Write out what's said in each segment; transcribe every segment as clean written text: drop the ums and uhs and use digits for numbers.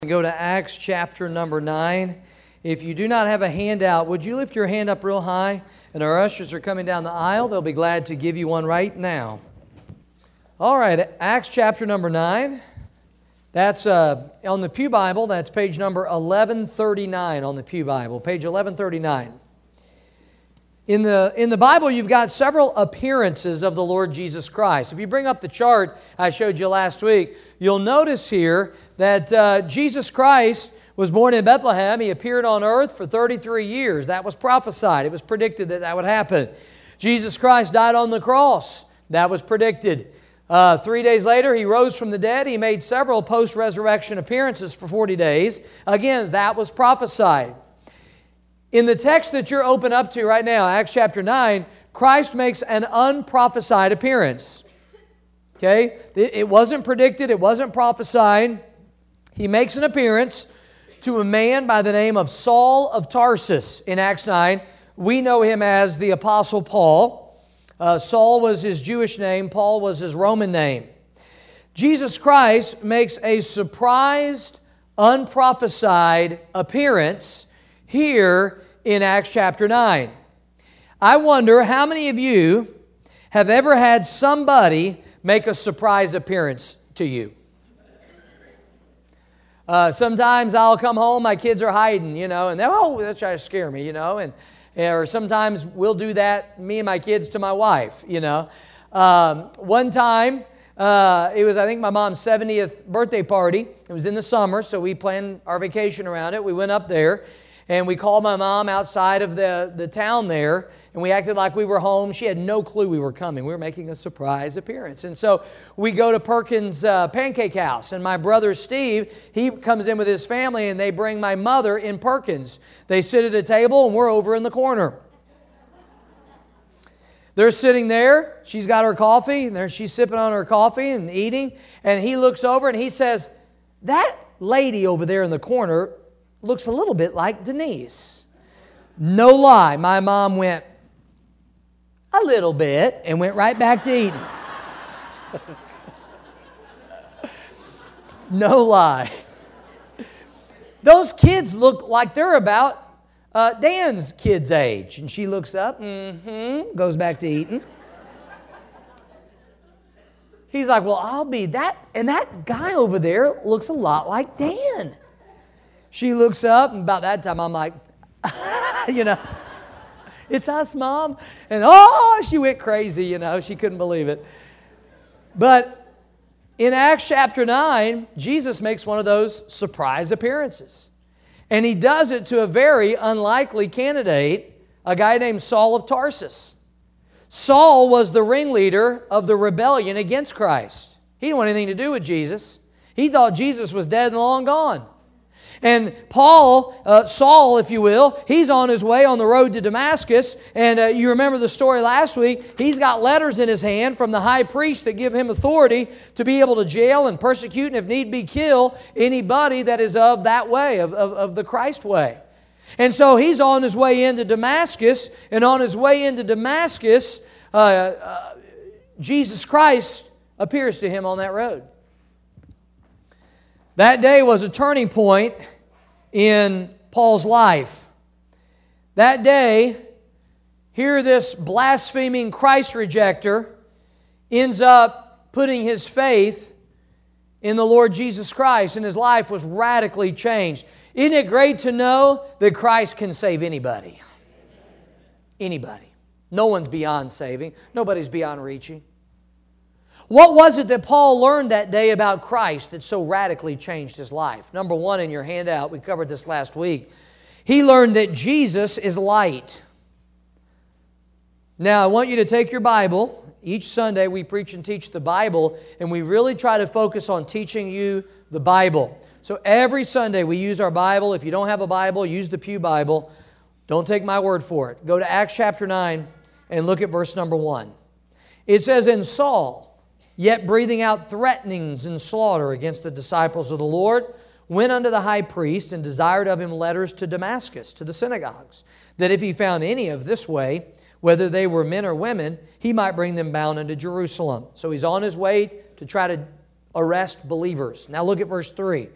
Go to Acts chapter number 9. If you do not have a handout, would you lift your hand up real high? And our ushers are coming down the aisle. They'll be glad to give you one right now. All right, Acts chapter number 9. That's on the Pew Bible. That's page number 1139 on the Pew Bible, page 1139. In the Bible, you've got several appearances of the Lord Jesus Christ. If you bring up the chart I showed you last week, you'll notice here that Jesus Christ was born in Bethlehem. He appeared on earth for 33 years. That was prophesied. It was predicted that that would happen. Jesus Christ died on the cross. That was predicted. 3 days later, He rose from the dead. He made several post-resurrection appearances for 40 days. Again, that was prophesied. In the text that you're open up to right now, Acts chapter 9, Christ makes an unprophesied appearance. Okay? It wasn't predicted. It wasn't prophesied. He makes an appearance to a man by the name of Saul of Tarsus in Acts 9. We know him as the Apostle Paul. Saul was his Jewish name. Paul was his Roman name. Jesus Christ makes a surprised, unprophesied appearance here in Acts chapter 9. I wonder how many of you have ever had somebody make a surprise appearance to you? Sometimes I'll come home, my kids are hiding, and they'll try to scare me, or sometimes we'll do that, me and my kids, to my wife, One time, it was, I think, my mom's 70th birthday party. It was in the summer, so we planned our vacation around it. We went up there, and we called my mom outside of the town there, and we acted like we were home. She had no clue we were coming. We were making a surprise appearance. And so we go to Perkins Pancake House, and my brother Steve, he comes in with his family, and they bring my mother in Perkins. They sit at a table, and we're over in the corner. They're sitting there. She's got her coffee, and there she's sipping on her coffee and eating. And he looks over, and he says, "That lady over there in the corner looks a little bit like Denise." No lie, my mom went, "A little bit," and went right back to eating. No lie. Those kids look like they're about Dan's kid's age. And she looks up, goes back to eating. He's like, "Well, I'll be that." And that guy over there looks a lot like Dan. She looks up, and about that time I'm like, "It's us, Mom." And she went crazy, she couldn't believe it. But in Acts chapter 9, Jesus makes one of those surprise appearances. And He does it to a very unlikely candidate, a guy named Saul of Tarsus. Saul was the ringleader of the rebellion against Christ. He didn't want anything to do with Jesus. He thought Jesus was dead and long gone. And Paul, Saul, if you will, he's on his way on the road to Damascus. And you remember the story last week. He's got letters in his hand from the high priest that give him authority to be able to jail and persecute and, if need be, kill anybody that is of that way, of the Christ way. And so he's on his way into Damascus. And on his way into Damascus, Jesus Christ appears to him on that road. That day was a turning point in Paul's life. That day, here this blaspheming Christ rejecter ends up putting his faith in the Lord Jesus Christ, and his life was radically changed. Isn't it great to know that Christ can save anybody? Anybody. No one's beyond saving. Nobody's beyond reaching. What was it that Paul learned that day about Christ that so radically changed his life? Number one in your handout, we covered this last week. He learned that Jesus is light. Now, I want you to take your Bible. Each Sunday we preach and teach the Bible, and we really try to focus on teaching you the Bible. So every Sunday we use our Bible. If you don't have a Bible, use the Pew Bible. Don't take my word for it. Go to Acts chapter 9 and look at verse number 1. It says, "And Saul, yet breathing out threatenings and slaughter against the disciples of the Lord, went unto the high priest and desired of him letters to Damascus, to the synagogues, that if he found any of this way, whether they were men or women, he might bring them bound unto Jerusalem." So he's on his way to try to arrest believers. Now look at verse 3.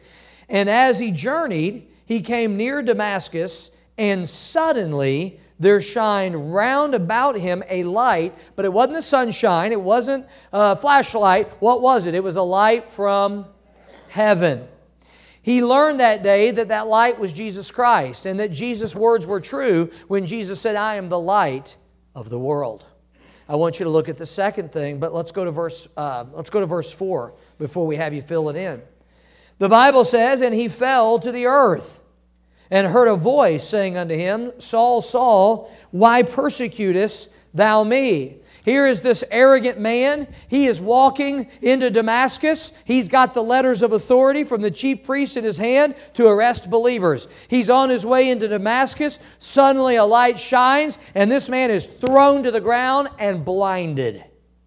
And as he journeyed, he came near Damascus, and suddenly there shined round about him a light, but it wasn't the sunshine, it wasn't a flashlight. What was it? It was a light from heaven. He learned that day that that light was Jesus Christ, and that Jesus' words were true when Jesus said, I am the light of the world. I want you to look at the second thing, but let's go to verse 4 before we have you fill it in. The Bible says, and he fell to the earth, and heard a voice saying unto him, Saul, Saul, why persecutest thou me? Here is this arrogant man. He is walking into Damascus. He's got the letters of authority from the chief priest in his hand to arrest believers. He's on his way into Damascus. Suddenly a light shines, and this man is thrown to the ground and blinded.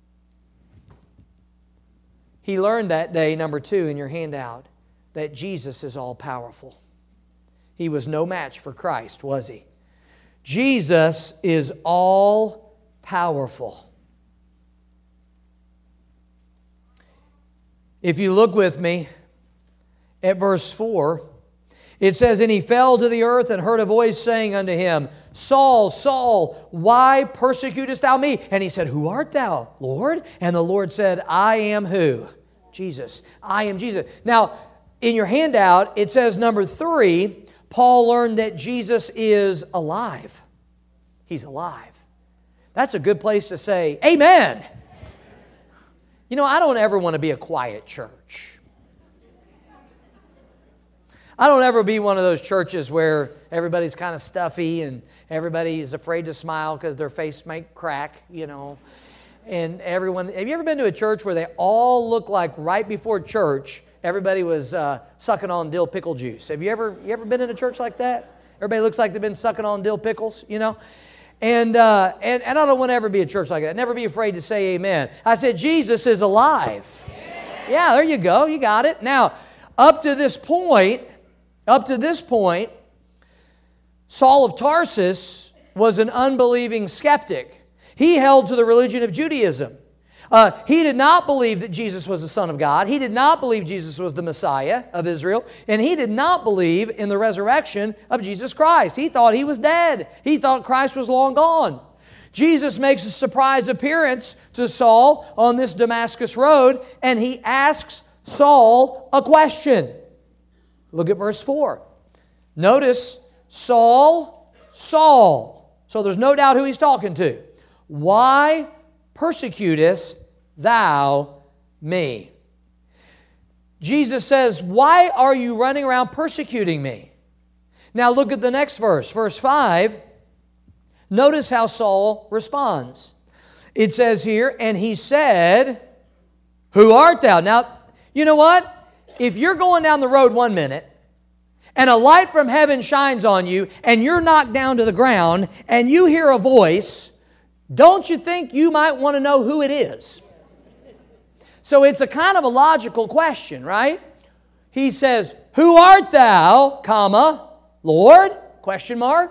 He learned that day, number 2 in your handout, that Jesus is all-powerful. He was no match for Christ, was he? Jesus is all-powerful. If you look with me at verse 4, it says, And he fell to the earth and heard a voice saying unto him, Saul, Saul, why persecutest thou me? And he said, Who art thou, Lord? And the Lord said, I am who? Jesus. I am Jesus. Now, in your handout, it says number 3, Paul learned that Jesus is alive. He's alive. That's a good place to say, Amen. You know, I don't ever want to be a quiet church. I don't ever be one of those churches where everybody's kind of stuffy and everybody is afraid to smile because their face might crack, you know. And everyone, have you ever been to a church where they all look like right before church, everybody was sucking on dill pickle juice? Have you ever been in a church like that? Everybody looks like they've been sucking on dill pickles, you know? And I don't want to ever be a church like that. Never be afraid to say amen. I said, Jesus is alive. Amen. Yeah, there you go. You got it. Now, up to this point, Saul of Tarsus was an unbelieving skeptic. He held to the religion of Judaism. He did not believe that Jesus was the Son of God. He did not believe Jesus was the Messiah of Israel. And he did not believe in the resurrection of Jesus Christ. He thought he was dead. He thought Christ was long gone. Jesus makes a surprise appearance to Saul on this Damascus road, and he asks Saul a question. Look at verse 4. Notice, Saul, Saul. So there's no doubt who he's talking to. Why persecutest thou me? Jesus says, why are you running around persecuting me? Now look at the next verse, verse 5. Notice how Saul responds. It says here, and he said, Who art thou? Now, you know what? If you're going down the road one minute, and a light from heaven shines on you, and you're knocked down to the ground, and you hear a voice, don't you think you might want to know who it is? So it's a kind of a logical question, right? He says, Who art thou, comma, Lord? Question mark.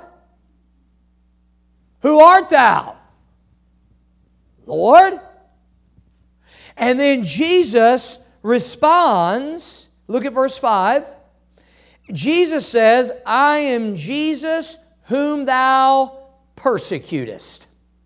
Who art thou? Lord? And then Jesus responds, look at verse 5. Jesus says, I am Jesus whom thou persecutest.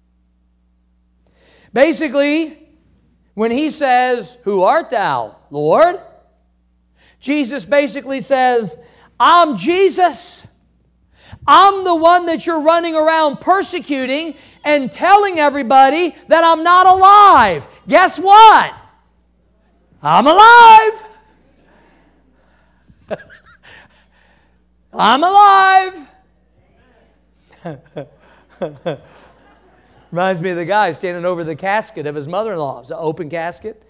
Basically, when he says, Who art thou, Lord? Jesus basically says, I'm Jesus. I'm the one that you're running around persecuting and telling everybody that I'm not alive. Guess what? I'm alive. I'm alive. Reminds me of the guy standing over the casket of his mother-in-law. It was an open casket.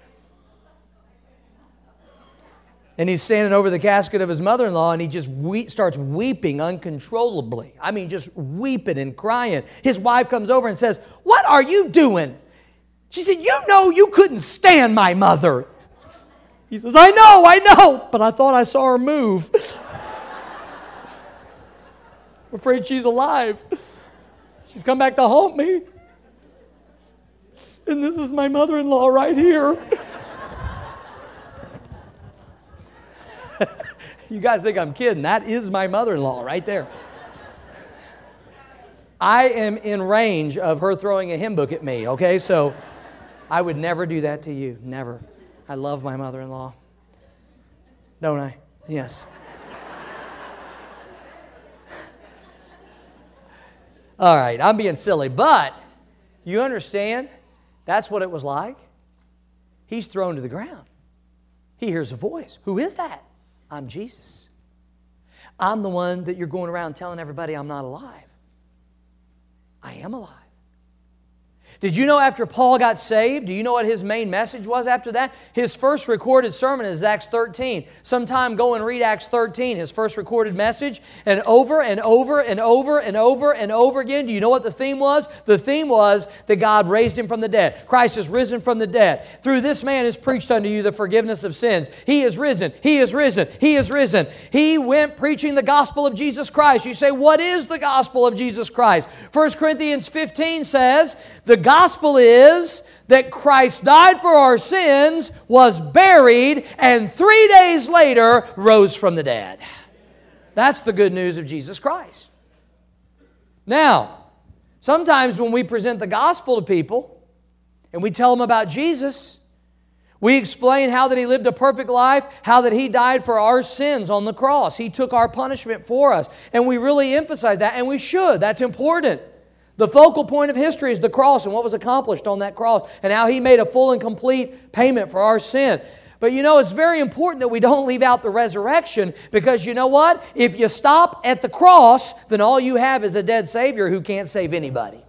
And he's standing over the casket of his mother-in-law, and he just starts weeping uncontrollably. I mean, just weeping and crying. His wife comes over and says, What are you doing? She said, You know you couldn't stand my mother. He says, I know, but I thought I saw her move. I'm afraid she's alive. She's come back to haunt me. And this is my mother-in-law right here. You guys think I'm kidding. That is my mother-in-law right there. I am in range of her throwing a hymn book at me, okay? So I would never do that to you. Never. I love my mother-in-law. Don't I? Yes. All right, I'm being silly, but you understand that's what it was like? He's thrown to the ground. He hears a voice. Who is that? I'm Jesus. I'm the one that you're going around telling everybody I'm not alive. I am alive. Did you know after Paul got saved, do you know what his main message was after that? His first recorded sermon is Acts 13. Sometime go and read Acts 13, his first recorded message. And over and over and over and over and over again, do you know what the theme was? The theme was that God raised Him from the dead. Christ is risen from the dead. Through this man is preached unto you the forgiveness of sins. He is risen. He is risen. He is risen. He went preaching the gospel of Jesus Christ. You say, what is the gospel of Jesus Christ? 1 Corinthians 15 says, the gospel is that Christ died for our sins, was buried, and 3 days later rose from the dead. That's the good news of Jesus Christ. Now, sometimes when we present the gospel to people and we tell them about Jesus, we explain how that He lived a perfect life, how that He died for our sins on the cross. He took our punishment for us. And we really emphasize that, and we should. That's important. The focal point of history is the cross and what was accomplished on that cross and how He made a full and complete payment for our sin. But you know, it's very important that we don't leave out the resurrection, because you know what? If you stop at the cross, then all you have is a dead Savior who can't save anybody.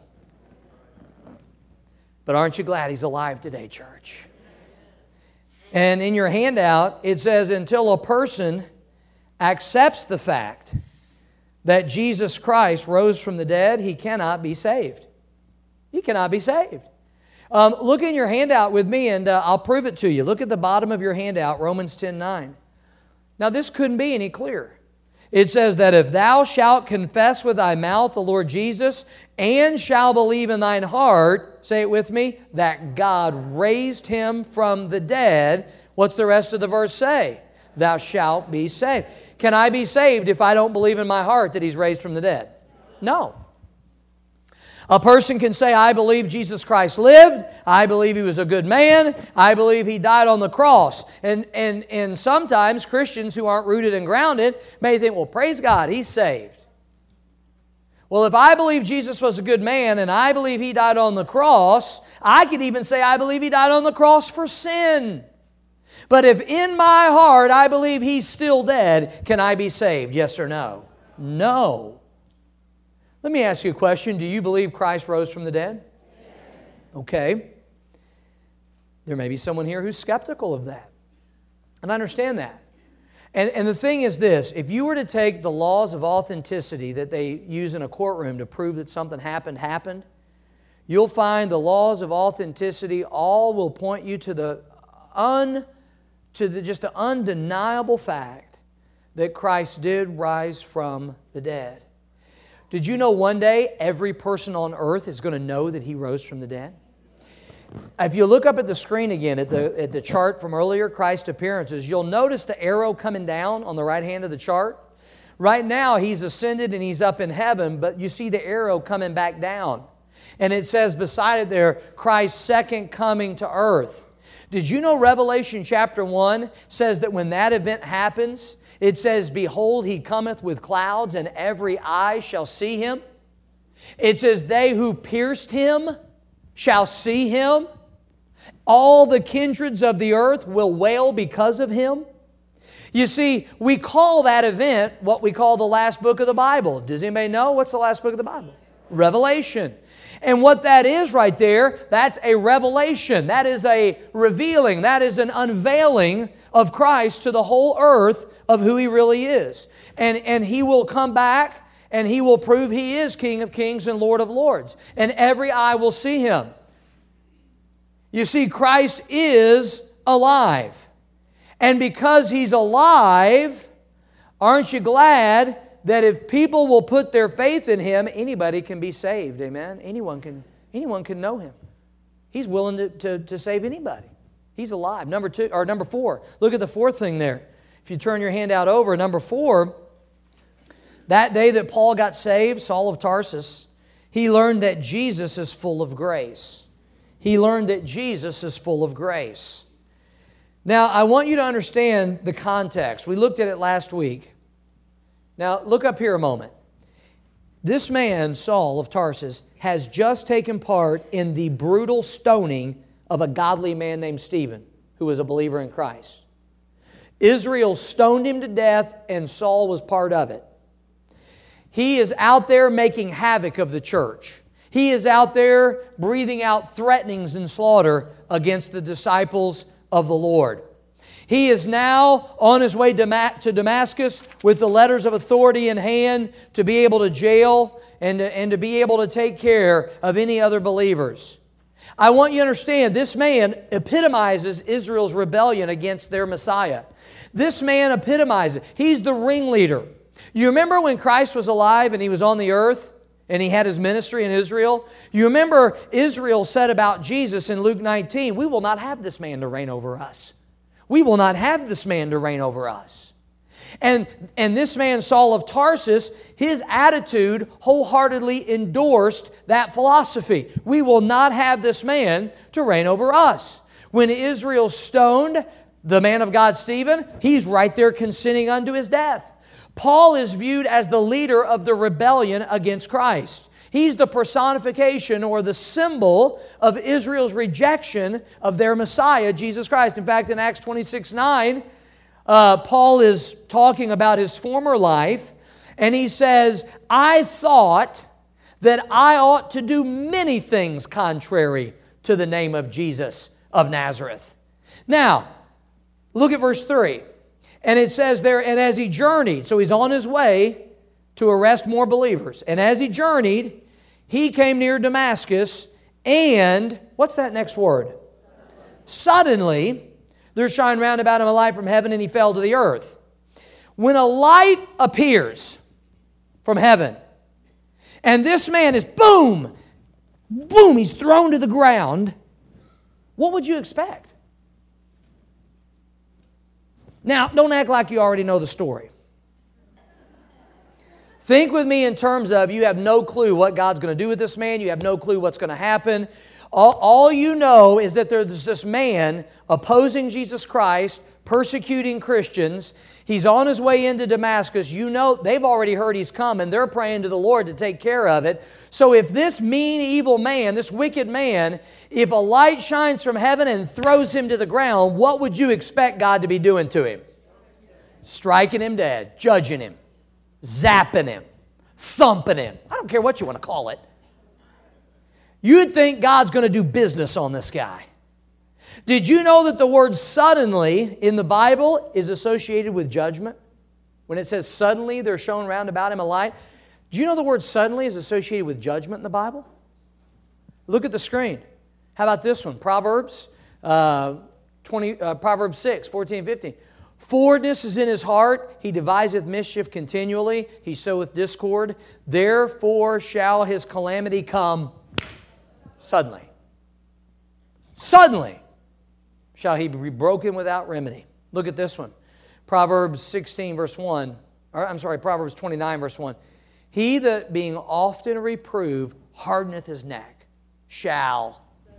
But aren't you glad He's alive today, church? And in your handout, it says, until a person accepts the fact that Jesus Christ rose from the dead, he cannot be saved. He cannot be saved. Look in your handout with me, and I'll prove it to you. Look at the bottom of your handout, Romans 10:9. Now, this couldn't be any clearer. It says that if thou shalt confess with thy mouth the Lord Jesus, and shalt believe in thine heart, say it with me, that God raised Him from the dead, what's the rest of the verse say? Thou shalt be saved. Can I be saved if I don't believe in my heart that He's raised from the dead? No. A person can say, I believe Jesus Christ lived. I believe He was a good man. I believe He died on the cross. And sometimes Christians who aren't rooted and grounded may think, well, praise God, he's saved. Well, if I believe Jesus was a good man and I believe He died on the cross, I could even say I believe He died on the cross for sin. But if in my heart I believe He's still dead, can I be saved? Yes or no? No. Let me ask you a question. Do you believe Christ rose from the dead? Okay. There may be someone here who's skeptical of that. And I understand that. And the thing is this, if you were to take the laws of authenticity that they use in a courtroom to prove that something happened, you'll find the laws of authenticity all will point you to just the undeniable fact that Christ did rise from the dead. Did you know one day every person on earth is going to know that He rose from the dead? If you look up at the screen again at the chart from earlier, Christ's appearances, you'll notice the arrow coming down on the right hand of the chart. Right now He's ascended and He's up in heaven, but you see the arrow coming back down. And it says beside it there, Christ's second coming to earth. Did you know Revelation chapter 1 says that when that event happens, it says, behold, He cometh with clouds, and every eye shall see Him. It says, they who pierced Him shall see Him. All the kindreds of the earth will wail because of Him. You see, we call that event what we call the last book of the Bible. Does anybody know what's the last book of the Bible? Revelation. And what that is right there, that's a revelation. That is a revealing. That is an unveiling of Christ to the whole earth of who He really is. And He will come back and He will prove He is King of kings and Lord of lords. And every eye will see Him. You see, Christ is alive. And because He's alive, aren't you glad that if people will put their faith in Him, anybody can be saved? Amen? Anyone can know Him. He's willing to save anybody. He's alive. Number 4. Look at the fourth thing there. If you turn your handout over, number 4, that day that Paul got saved, Saul of Tarsus, he learned that Jesus is full of grace. He learned that Jesus is full of grace. Now, I want you to understand the context. We looked at it last week. Now, look up here a moment. This man, Saul of Tarsus, has just taken part in the brutal stoning of a godly man named Stephen, who was a believer in Christ. Israel stoned him to death, and Saul was part of it. He is out there making havoc of the church. He is out there breathing out threatenings and slaughter against the disciples of the Lord. He is now on his way to Damascus with the letters of authority in hand to be able to jail and to be able to take care of any other believers. I want you to understand, this man epitomizes Israel's rebellion against their Messiah. This man epitomizes. He's the ringleader. You remember when Christ was alive and He was on the earth and He had His ministry in Israel? You remember Israel said about Jesus in Luke 19, we will not have this man to reign over us. We will not have this man to reign over us. And this man, Saul of Tarsus, his attitude wholeheartedly endorsed that philosophy. We will not have this man to reign over us. When Israel stoned the man of God, Stephen, he's right there consenting unto his death. Paul is viewed as the leader of the rebellion against Christ. He's the personification or the symbol of Israel's rejection of their Messiah, Jesus Christ. In fact, in Acts 26:9, Paul is talking about his former life, and he says, I thought that I ought to do many things contrary to the name of Jesus of Nazareth. Now, look at verse 3. And it says there, and as he journeyed, so he's on his way to arrest more believers. And as he journeyed, he came near Damascus, and, what's that next word? Suddenly, there shined round about him a light from heaven, and he fell to the earth. When a light appears from heaven, and this man is, boom, boom, he's thrown to the ground, what would you expect? Now, don't act like you already know the story. Think with me in terms of you have no clue what God's going to do with this man. You have no clue what's going to happen. All you know is that there's this man opposing Jesus Christ, persecuting Christians. He's on his way into Damascus. You know they've already heard he's coming. They're praying to the Lord to take care of it. So if this mean, evil man, this wicked man, if a light shines from heaven and throws him to the ground, what would you expect God to be doing to him? Striking him dead, judging him, zapping him, thumping him. I don't care what you want to call it. You'd think God's going to do business on this guy. Did you know that the word suddenly in the Bible is associated with judgment? When it says suddenly there shone round about him a light. Do you know the word suddenly is associated with judgment in the Bible? Look at the screen. How about this one? Proverbs 6, 14 and 15. Forwardness is in his heart. He deviseth mischief continually. He soweth discord. Therefore shall his calamity come suddenly. Suddenly shall he be broken without remedy. Look at this one. Proverbs 16 verse 1. Proverbs 29 verse 1. He that being often reproved hardeneth his neck shall.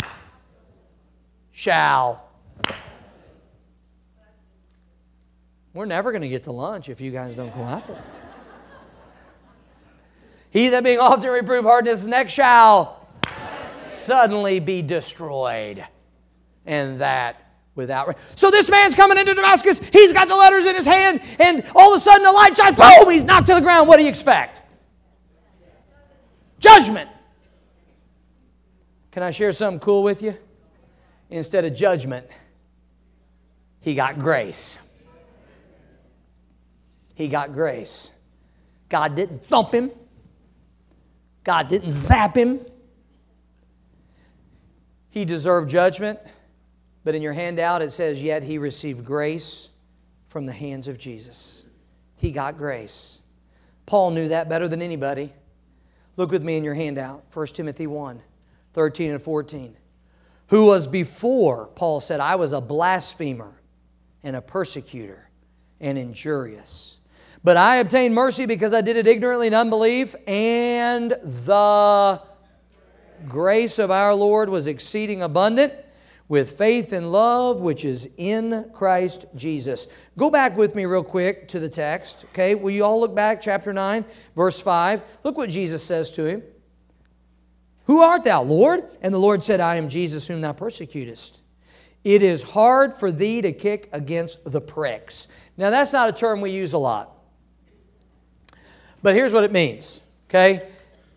We're never going to get to lunch if you guys don't cooperate. He that being often reproved hardeneth his neck shall suddenly be destroyed. And that without... So this man's coming into Damascus. He's got the letters in his hand. And all of a sudden the light shines. Boom! He's knocked to the ground. What do you expect? Judgment. Can I share something cool with you? Instead of judgment, he got grace. He got grace. God didn't thump him. God didn't zap him. He deserved judgment, but in your handout it says, yet he received grace from the hands of Jesus. He got grace. Paul knew that better than anybody. Look with me in your handout, 1 Timothy 1, 13 and 14. Who was before, Paul said, I was a blasphemer and a persecutor and injurious. But I obtained mercy because I did it ignorantly in unbelief, and the grace of our Lord was exceeding abundant with faith and love which is in Christ Jesus. Go back with me real quick to the text. Okay, will you all look back, chapter 9, verse 5. Look what Jesus says to him. Who art thou, Lord? And the Lord said, I am Jesus whom thou persecutest. It is hard for thee to kick against the pricks. Now that's not a term we use a lot. But here's what it means. Okay?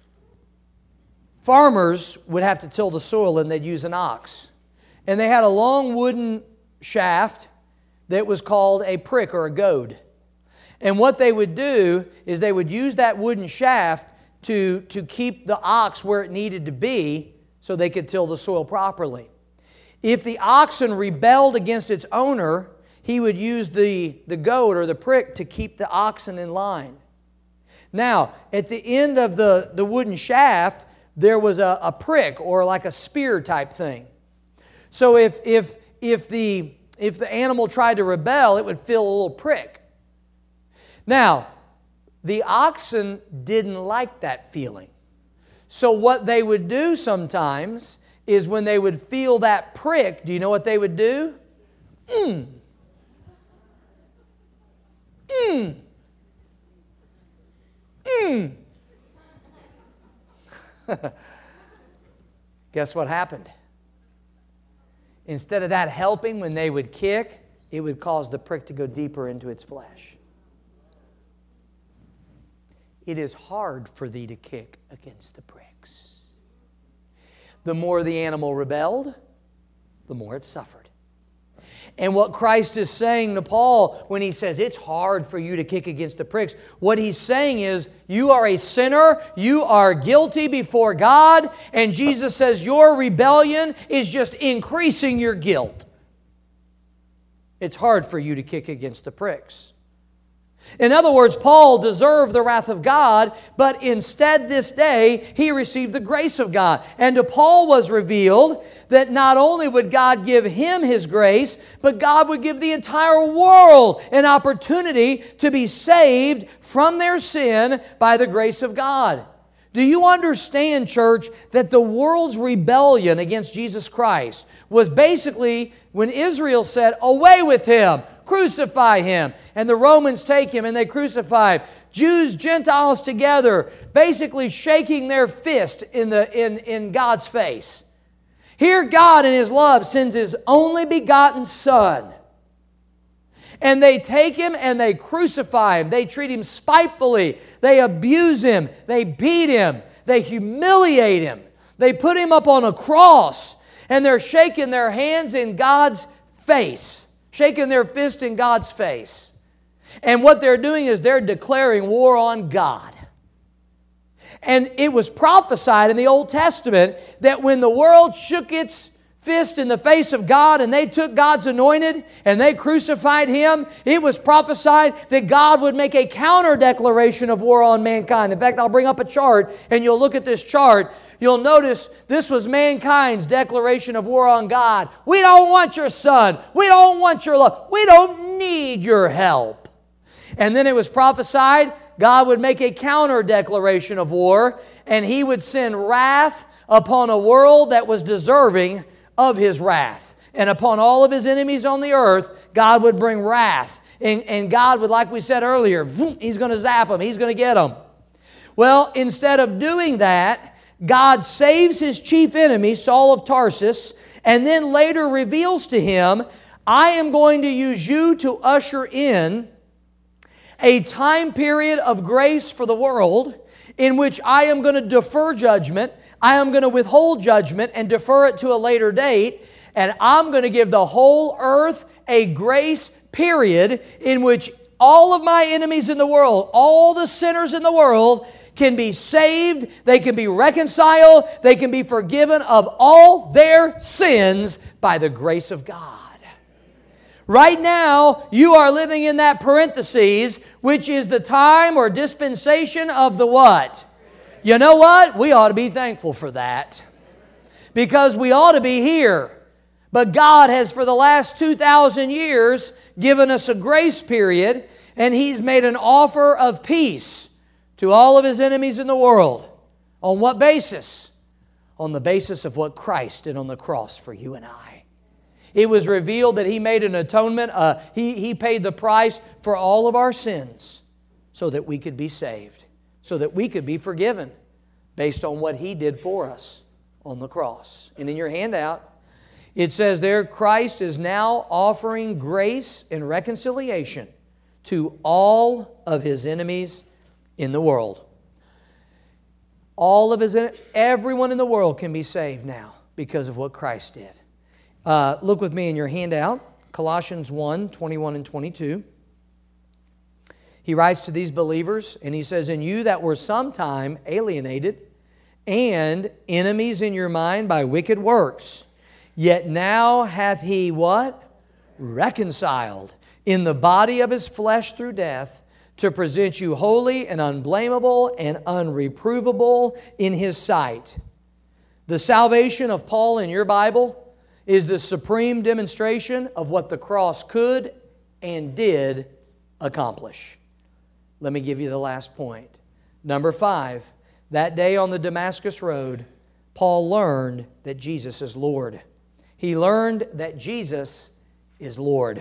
Farmers would have to till the soil and they'd use an ox. And they had a long wooden shaft that was called a prick or a goad. And what they would do is they would use that wooden shaft to keep the ox where it needed to be so they could till the soil properly. If the oxen rebelled against its owner, he would use the goad or the prick to keep the oxen in line. Now, at the end of the wooden shaft, there was a prick or like a spear type thing. So if the animal tried to rebel, it would feel a little prick. Now, the oxen didn't like that feeling. So what they would do sometimes is when they would feel that prick, do you know what they would do? Guess what happened? Instead of that helping when they would kick, it would cause the prick to go deeper into its flesh. It is hard for thee to kick against the pricks. The more the animal rebelled, the more it suffered. And what Christ is saying to Paul when he says it's hard for you to kick against the pricks, what he's saying is you are a sinner, you are guilty before God, and Jesus says your rebellion is just increasing your guilt. It's hard for you to kick against the pricks. In other words, Paul deserved the wrath of God, but instead this day he received the grace of God. And to Paul was revealed that not only would God give him His grace, but God would give the entire world an opportunity to be saved from their sin by the grace of God. Do you understand, church, that the world's rebellion against Jesus Christ was basically when Israel said, "Away with Him! Crucify Him." And the Romans take Him and they crucify Him. Jews, Gentiles together, basically shaking their fist in God's face. Here God in His love sends His only begotten Son. And they take Him and they crucify Him. They treat Him spitefully. They abuse Him. They beat Him. They humiliate Him. They put Him up on a cross. And they're shaking their hands in God's face. Shaking their fist in God's face. And what they're doing is they're declaring war on God. And it was prophesied in the Old Testament that when the world shook its fist in the face of God and they took God's anointed and they crucified Him, it was prophesied that God would make a counter declaration of war on mankind. In fact, I'll bring up a chart and you'll look at this chart. You'll notice this was mankind's declaration of war on God. We don't want your Son. We don't want your love. We don't need your help. And then it was prophesied God would make a counter declaration of war and He would send wrath upon a world that was deserving of His wrath. And upon all of His enemies on the earth, God would bring wrath. And God would, like we said earlier, He's going to zap them. He's going to get them. Well, instead of doing that, God saves His chief enemy, Saul of Tarsus, and then later reveals to him, I am going to use you to usher in a time period of grace for the world in which I am going to defer judgment, I am going to withhold judgment and defer it to a later date, and I'm going to give the whole earth a grace period in which all of my enemies in the world, all the sinners in the world, can be saved, they can be reconciled, they can be forgiven of all their sins by the grace of God. Right now, you are living in that parentheses, which is the time or dispensation of the what? You know what? We ought to be thankful for that. Because we ought to be here. But God has, for the last 2,000 years, given us a grace period, and He's made an offer of peace to all of His enemies in the world. On what basis? On the basis of what Christ did on the cross for you and I. It was revealed that He made an atonement. He paid the price for all of our sins so that we could be saved, so that we could be forgiven based on what He did for us on the cross. And in your handout, it says there, Christ is now offering grace and reconciliation to all of His enemies in the world. Everyone in the world can be saved now because of what Christ did. Look with me in your handout, Colossians 1, 21 and 22. He writes to these believers, and he says, "And you that were sometime alienated and enemies in your mind by wicked works, yet now hath He" what? "Reconciled in the body of His flesh through death, to present you holy and unblameable and unreprovable in His sight." The salvation of Paul in your Bible is the supreme demonstration of what the cross could and did accomplish. Let me give you the last point. Number 5, that day on the Damascus Road, Paul learned that Jesus is Lord. He learned that Jesus is Lord.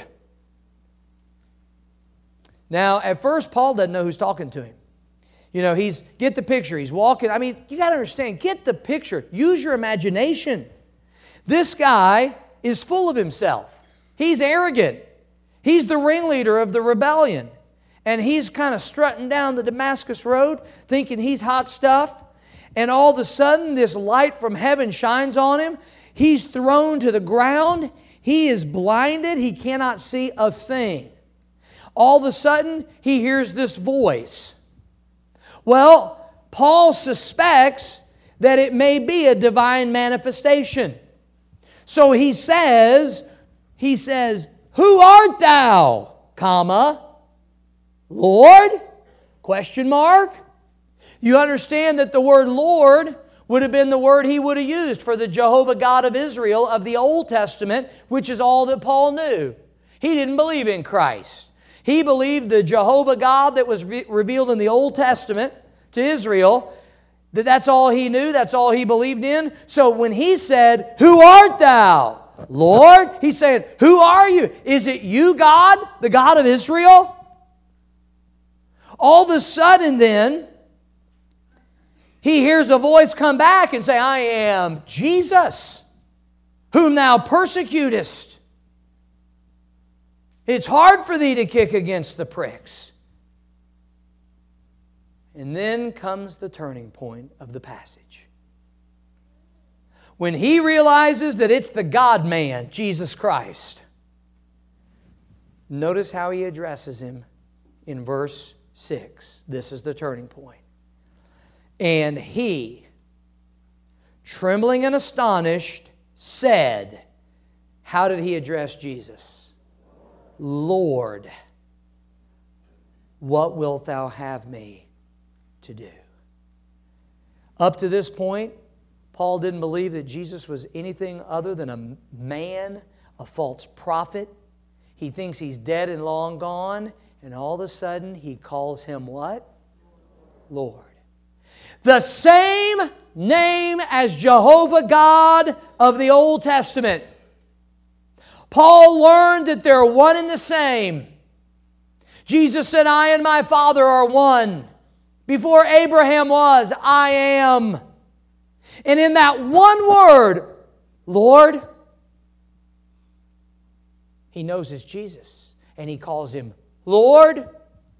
Now, at first, Paul doesn't know who's talking to him. You know, get the picture. He's walking. I mean, you got to understand, get the picture. Use your imagination. This guy is full of himself. He's arrogant. He's the ringleader of the rebellion. And he's kind of strutting down the Damascus Road, thinking he's hot stuff. And all of a sudden, this light from heaven shines on him. He's thrown to the ground. He is blinded. He cannot see a thing. All of a sudden, he hears this voice. Well, Paul suspects that it may be a divine manifestation. So he says, "Who art thou, comma, Lord?" Question mark. You understand that the word Lord would have been the word he would have used for the Jehovah God of Israel of the Old Testament, which is all that Paul knew. He didn't believe in Christ. He believed the Jehovah God that was revealed in the Old Testament to Israel, that's all he knew, that's all he believed in. So when he said, "Who art thou, Lord?" he's saying, "Who are you? Is it you, God, the God of Israel?" All of a sudden then, he hears a voice come back and say, "I am Jesus, whom thou persecutest. It's hard for thee to kick against the pricks." And then comes the turning point of the passage. When he realizes that it's the God-man, Jesus Christ, notice how he addresses Him in verse 6. This is the turning point. "And he, trembling and astonished, said," how did he address Jesus? "Lord, what wilt thou have me to do?" Up to this point, Paul didn't believe that Jesus was anything other than a man, a false prophet. He thinks He's dead and long gone, and all of a sudden he calls Him what? Lord. The same name as Jehovah God of the Old Testament. Paul learned that they're one and the same. Jesus said, "I and my Father are one." Before Abraham was, I am. And in that one word, Lord, he knows it's Jesus. And he calls Him, "Lord,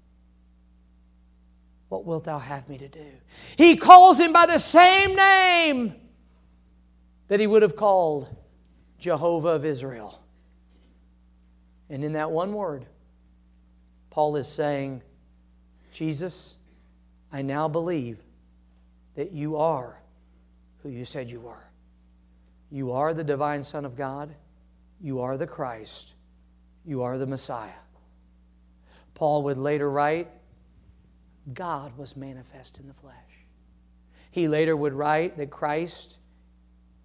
what wilt thou have me to do?" He calls Him by the same name that he would have called Jehovah of Israel. And in that one word, Paul is saying, "Jesus, I now believe that you are who you said you were. You are the divine Son of God. You are the Christ. You are the Messiah." Paul would later write, "God was manifest in the flesh." He later would write that Christ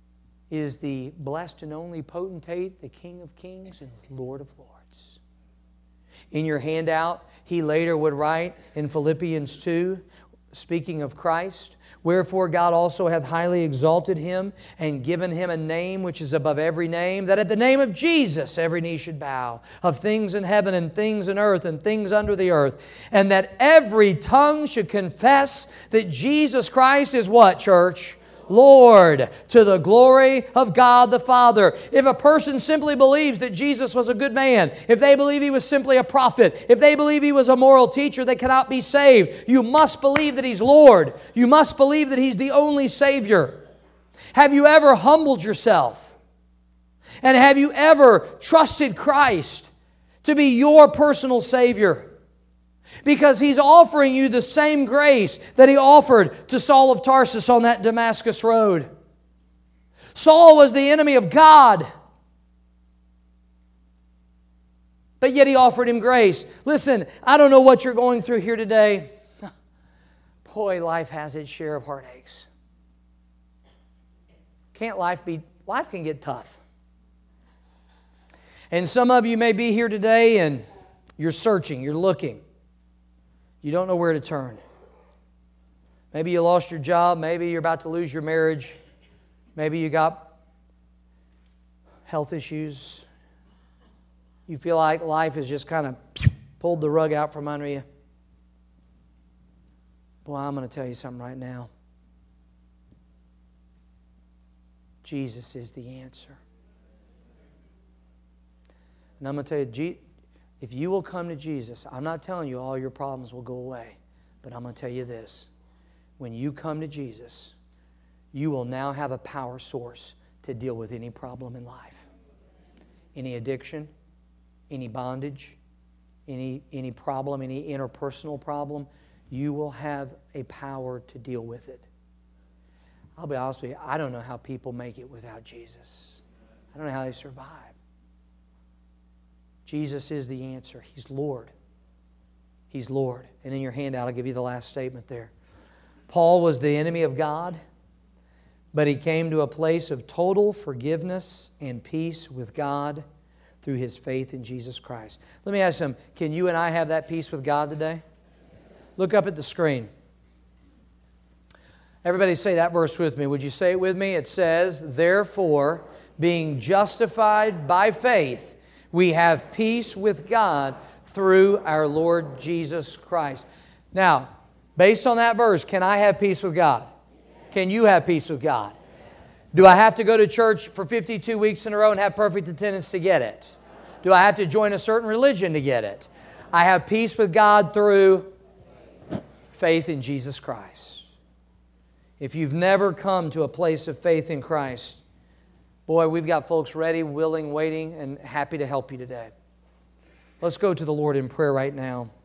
is the blessed and only potentate, the King of kings and Lord of lords. In your handout, he later would write in Philippians 2, speaking of Christ, "Wherefore God also hath highly exalted Him, and given Him a name which is above every name, that at the name of Jesus every knee should bow, of things in heaven and things in earth and things under the earth, and that every tongue should confess that Jesus Christ is" what, church? "Lord, to the glory of God the Father." If a person simply believes that Jesus was a good man, if they believe He was simply a prophet, if they believe He was a moral teacher, they cannot be saved. You must believe that He's Lord. You must believe that He's the only Savior. Have you ever humbled yourself? And have you ever trusted Christ to be your personal Savior? Because He's offering you the same grace that He offered to Saul of Tarsus on that Damascus road. Saul was the enemy of God, but yet He offered him grace. Listen, I don't know what you're going through here today. Boy, life has its share of heartaches. Life can get tough. And some of you may be here today and you're searching, you're looking. You don't know where to turn. Maybe you lost your job. Maybe you're about to lose your marriage. Maybe you got health issues. You feel like life has just kind of pulled the rug out from under you. Boy, I'm going to tell you something right now. Jesus is the answer. And I'm going to tell you, if you will come to Jesus, I'm not telling you all your problems will go away, but I'm going to tell you this. When you come to Jesus, you will now have a power source to deal with any problem in life. Any addiction, any bondage, any problem, any interpersonal problem, you will have a power to deal with it. I'll be honest with you, I don't know how people make it without Jesus. I don't know how they survive. Jesus is the answer. He's Lord. He's Lord. And in your handout, I'll give you the last statement there. Paul was the enemy of God, but he came to a place of total forgiveness and peace with God through his faith in Jesus Christ. Let me ask you something. Can you and I have that peace with God today? Look up at the screen. Everybody say that verse with me. Would you say it with me? It says, "Therefore, being justified by faith, we have peace with God through our Lord Jesus Christ." Now, based on that verse, can I have peace with God? Can you have peace with God? Do I have to go to church for 52 weeks in a row and have perfect attendance to get it? Do I have to join a certain religion to get it? I have peace with God through faith in Jesus Christ. If you've never come to a place of faith in Christ, boy, we've got folks ready, willing, waiting, and happy to help you today. Let's go to the Lord in prayer right now.